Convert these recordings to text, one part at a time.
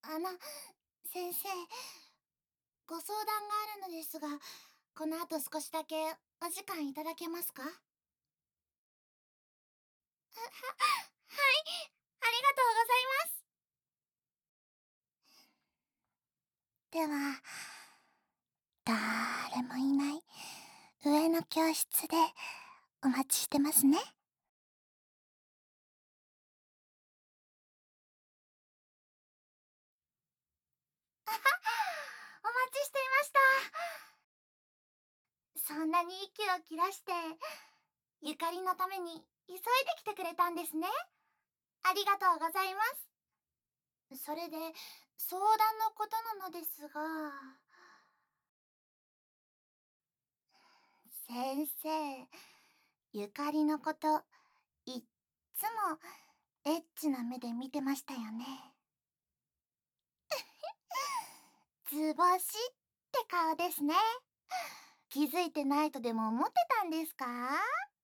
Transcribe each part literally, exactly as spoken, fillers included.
あの、先生、ご相談があるのですが、この後少しだけお時間いただけますか？は、はい、ありがとうございます。では、だーれもいない上の教室でお待ちしてますね。あは、お待ちしていました。そんなに息を切らして、ゆかりのために急いで来てくれたんですね。ありがとうございます。それで、相談のことなのですが、先生、ゆかりのこと、いっつもエッチな目で見てましたよね。図星って顔ですね。気づいてないとでも思ってたんですか？は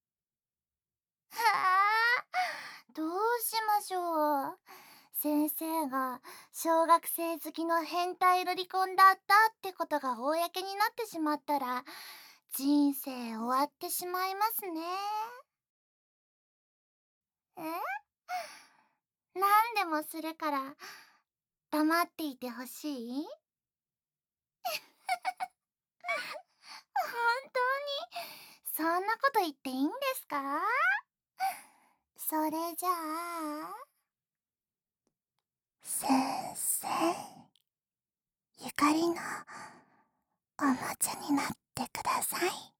あ、どうしましょう。先生が小学生好きの変態ロリコンだったってことが公になってしまったら、人生終わってしまいますね。え、何でもするから黙っていてほしい？本当にそんなこと言っていいんですか？それじゃあ、先生、ゆかりのおもちゃになってください。